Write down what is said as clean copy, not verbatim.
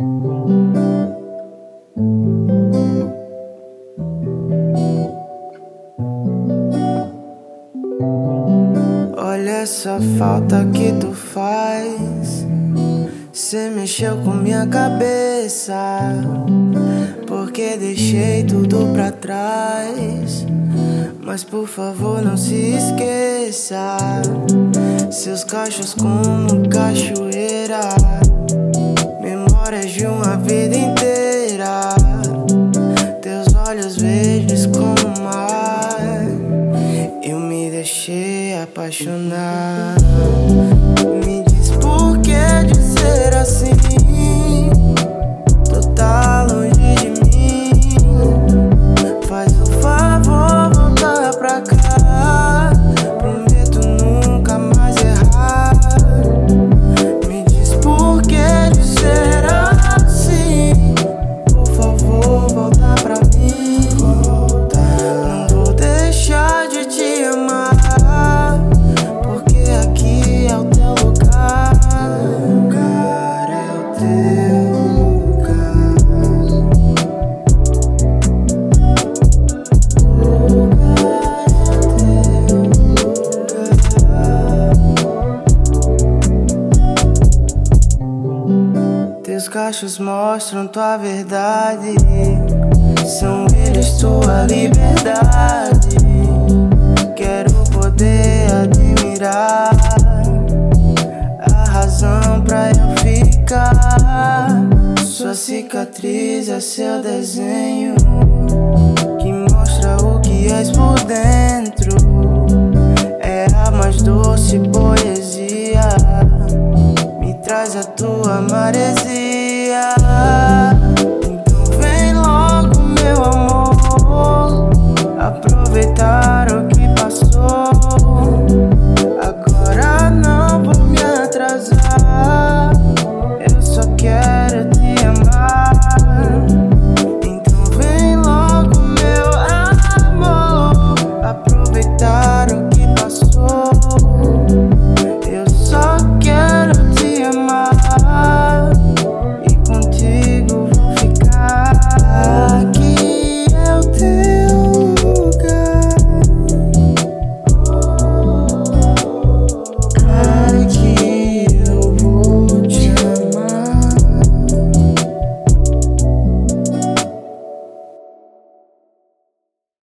Olha essa falta que tu faz. Cê mexeu com minha cabeça, porque deixei tudo pra trás. Mas por favor não se esqueça, seus cachos como cachoeira, memórias de uma vida inteira. Teus olhos verdes como o mar, eu me deixei apaixonar. Me diz por que de ser assim, tu tá longe de mim. Faz um favor, volta pra cá, prometo nunca mais errar. Me diz por que de ser assim, por favor, volta pra mim. Não vou deixar de te amar, porque aqui é o teu lugar. Lugar é o teu lugar. Teus cachos mostram tua verdade, são eles tua liberdade. Quero poder admirar, a razão pra eu ficar. Sua cicatriz é seu desenho, que mostra o que és por dentro. É a mais doce poesia, me traz a tua maresia. Então vem logo, meu amor, aproveitar o que passou. Agora não vou me atrasar.